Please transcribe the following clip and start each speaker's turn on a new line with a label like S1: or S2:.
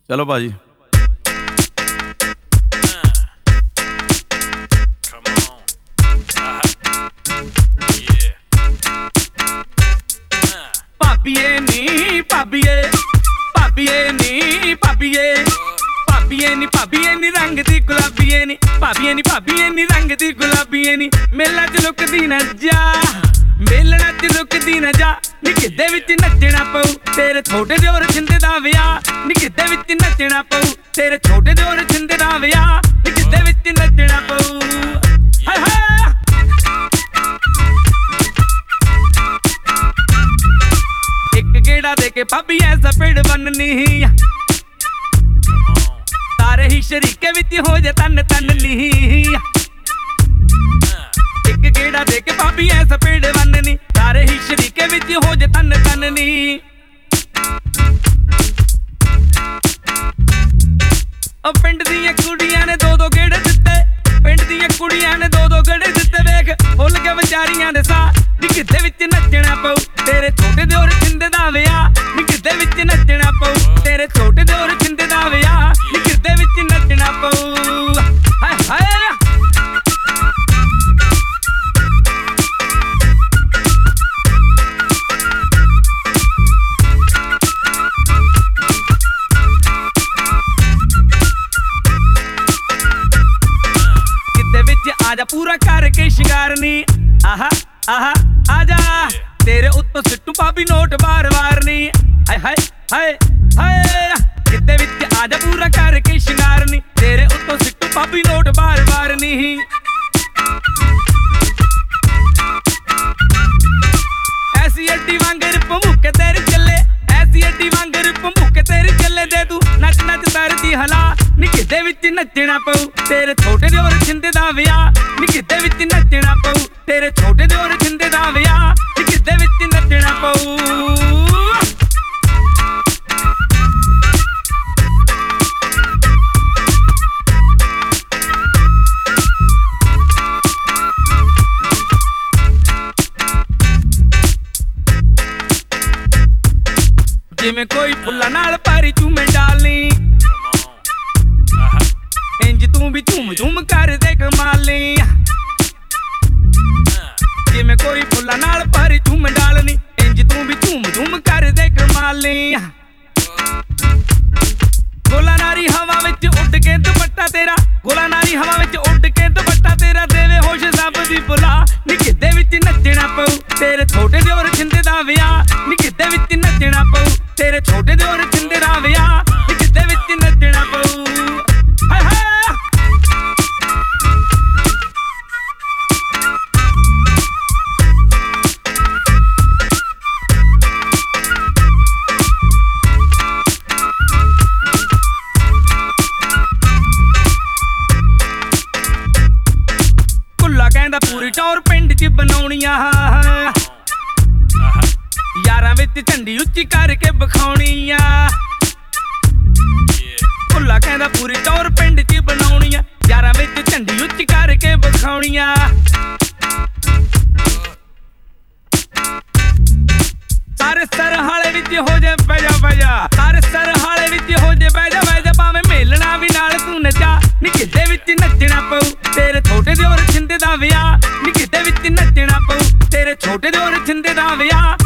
S1: ਚਲੋ ਭਾਜੀ।
S2: ਭਾਬੀਏ ਨੀ ਭਾਬੀਏ, ਭਾਬੀਏ ਨੀ ਭਾਬੀਏ, ਭਾਬੀਏ ਨੀ ਭਾਬੀਏ ਨੀ ਰੰਗ ਦੀ ਗੁਲਾਬੀਏ ਨੀ, ਭਾਬੀਏ ਨੀ ਭਾਬੀਏ ਨੀ ਰੰਗ ਦੀ ਗੁਲਾਬੀਏ ਨੀ। ਮੇਲਾ ਚ ਲੁਕਦੀ ਨਾ ਜਾ, ਮੇਲਣਾ ਚ ਲੁਕਦੀ ਨਾ ਜਾ, ਨੀ ਗਿੱਧੇ ਵਿੱਚ ਨੱਚਣਾ ਪਊ ਤੇਰੇ ਛੋਟੇ ਦਿਓਰ ਛਿੰਦੇ ਦਾ ਵਿਆਹ, ਨੀ ਗਿੱਧੇ ਵਿੱਚ ਨੱਚਣਾ ਪਊ ਤੇਰੇ ਛੋਟੇ ਦਿਓਰ ਛਿੰਦੇ ਦਾ ਵਿਆਹ, ਨੀ ਗਿੱਧੇ ਵਿੱਚ ਨੱਚਣਾ ਪਊ। ਹਾਏ ਹਾਏ ਇੱਕ ਗੇੜਾ ਦੇ ਕੇ ਭਾਬੀ ਐਸਾ ਪਿੰਡ ਬੰਨਨੀ, ਤਾਰੇ ਹੀ ਸ਼ਰੀਕੇ ਵਿੱਚ ਹੋ ਜੇ ਤਨ ਤਨ ਨੀ। ਇੱਕ ਗੇੜਾ ਦੇ ਕੇ ਭਾਬੀ ਐਸਾ ਪਿੰਡ ਬੰਨਨੀ, ਤਾਰੇ ਹੀ ਸ਼ਰੀਕੇ ਵਿੱਚ ਹੋ ਜੇ ਤਨ ਤਨ ਨੀ। ਉਹ ਪਿੰਡ ਦੀਆਂ ਕੁੜੀਆਂ ਨੇ ਦੋ ਦੋ ਗੇੜੇ ਦਿੱਤੇ, ਪਿੰਡ ਦੀਆਂ ਕੁੜੀਆਂ ਨੇ ਦੋ ਦੋ ਗੇੜੇ ਦਿੱਤੇ, ਵੇਖ ਭੁੱਲ ਕੇ ਵਿਚਾਰੀਆਂ ਦੇ ਸਾਹ, ਨੀ ਗਿੱਧੇ ਵਿੱਚ ਨੱਚਣਾ ਪਊ ਤੇਰੇ ਛੋਟੇ ਦਿਓਰ ਛਿੰਦੇ ਦਾ ਵਿਆਹ, ਨੀ ਗਿੱਧੇ ਵਿੱਚ ਨੱਚਣਾ ਪਊ ਤੇਰੇ ਛੋਟੇ ਦਿਓਰ ਛਿੰਦੇ ਦਾ ਵਿਆਹ, ਨੀ ਗਿੱਧੇ ਵਿੱਚ ਨੱਚਣਾ ਪਊ। ਹਾਏ ਹਾਏ ਗਿੱਧੇ ਵਿੱਚ ਆਜਾ ਪੂਰਾ ਕਰਕੇ ਸ਼ਿੰਗਾਰਨੀ, ਆਹਾ ਆਹਾ ਆਜਾ ਤੇਰੇ ਉੱਤੋਂ ਸਿੱਟੂ ਭਾਬੀ ਨੋਟ ਵਾਰ ਵਾਰ ਨੀ। ਹਾਏ ਹਾਏ ਹਾਏ ਹਾਏ ਗਿੱਧੇ ਵਿੱਚ ਆਜਾ ਪੂਰਾ ਕਰਕੇ ਸ਼ਿੰਗਾਰਨੀ, ਤੇਰੇ ਉੱਤੋਂ ਸਿੱਟੂ ਭਾਬੀ ਨੋਟ ਵਾਰ ਵਾਰ ਨੀ। ਐਸੀ ਅੱਡੀ ਵਾਂਗਰ ਭਮੁੱਕੇ ਤੇਰੇ ਚੱਲੇ, ਐਸੀ ਅੱਡੀ ਵਾਂਗਰ ਭਮੁੱਕੇ ਤੇਰੇ ਚੱਲੇ, ਦੇ ਤੂੰ ਨੱਚ ਨੱਚ ਤਰਦੀ ਹਲਾ, ਨੀ ਗਿੱਧੇ ਵਿੱਚ ਨੱਚਣਾ ਪਊ ਤੇਰੇ ਛੋਟੇ ਦਿਓਰ ਛਿੰਦੇ ਦਾ ਵਿਆਹ, ਨੀ ਗਿੱਧੇ ਵਿੱਚ ਨੱਚਣਾ ਪਊ ਤੇਰੇ ਛੋਟੇ ਦਿਓਰ ਛਿੰਦੇ ਦਾ ਵਿਆਹ, ਨੀ ਗਿੱਧੇ ਵਿੱਚ ਨੱਚਣਾ ਪਊ। ਜਿਵੇਂ ਕੋਈ ਫੁੱਲਾਂ ਨਾਲ ਭਾਰੀ ਝੂਮੇ ਡਾਲਨੀ, ਇੰਜ ਤੂੰ ਵੀ ਝੂਮ ਝੂਮ ਕਰ ਦੇ ਕਮਾਲੀ। ਜਿਵੇਂ ਕੋਈ ਫੁੱਲਾਂ ਨਾਲ ਭਾਰੀ ਝੂਮ ਡਾਲਨੀ, ਇੰਜ ਤੂੰ ਵੀ ਝੂਮ ਝੂਮ ਕਰ ਦੇ ਕਮਾਲੀ। ਗੋਲਾ ਨਾਰੀ ਹਵਾ ਵਿੱਚ ਉੱਡ ਕੇ ਦੁਪੱਟਾ ਤੇਰਾ, ਗੋਲਾ ਨਾਰੀ ਹਵਾ ਵਿੱਚ ਉੱਡ ਕੇ ਦੁਪੱਟਾ ਤੇਰਾ, ਦੇਵੇ ਹੋਸ਼ ਸਭ ਦੀ ਬੁਲਾ, ਨੀ ਗਿੱਧੇ ਵਿੱਚ ਨੱਚਣਾ ਪਊ ਤੇਰੇ ਛੋਟੇ ਦਿਓਰ ਛਿੰਦੇ ਦਾ ਵਿਆਹ, ਨੀ ਗਿੱਧੇ ਵਿੱਚ ਨੱਚਣਾ ਪਊ ਤੇਰੇ ਛੋਟੇ ਦਿਓਰ ਛਿੰਦੇ ਦਾ ਵਿਆਹ, ਨੀ ਗਿੱਧੇ ਵਿੱਚ ਨੱਚਣਾ ਪਊ। ਹਾਏ ਹਾਏ ਕੁੱਲਾ ਕਹਿੰਦਾ ਪੂਰੀ ਟੌਰ ਪਿੰਡ 'ਚ ਬਣਾਉਣੀਆਂ, ਯਾਰਾਂ ਵਿੱਚ ਝੰਡੀ ਉੱਚੀ ਕਰਕੇ ਵਿਖਾਉਣੀ ਆ। ਕੁੱਲਾ ਕਹਿੰਦਾ ਪੂਰੀ ਟੌਰ ਪਿੰਡ 'ਚ ਬਣਾਉਣੀ ਆ, ਯਾਰਾਂ ਵਿੱਚ ਝੰਡੀ ਉੱਚੀ ਕਰਕੇ ਵਿਖਾਉਣੀ ਆ। ਸਾਰੇ ਸਰਹਾਲੇ ਵਿੱਚ ਹੋ ਜੇ ਬੈਜਾ ਬੈਜਾ, ਸਾਰੇ ਸਰਹਾਲੇ ਵਿੱਚ ਹੋ ਜੇ ਬੈਜਾ ਬੈਜਾ, ਭਾਵੇਂ ਮੇਲਣਾ ਵੀ ਨਾਲ ਤੂੰ ਨੱਚਾ, ਨੀ ਗਿੱਧੇ ਵਿੱਚ ਨੱਚਣਾ ਪਊ ਤੇਰੇ ਛੋਟੇ ਦਿਓਰ ਛਿੰਦੇ ਦਾ ਵਿਆਹ, ਨੀ ਗਿੱਧੇ ਵਿੱਚ ਨੱਚਣਾ ਪਊ ਤੇਰੇ ਛੋਟੇ ਦਿਓਰ ਛਿੰਦੇ ਦਾ ਵਿਆਹ,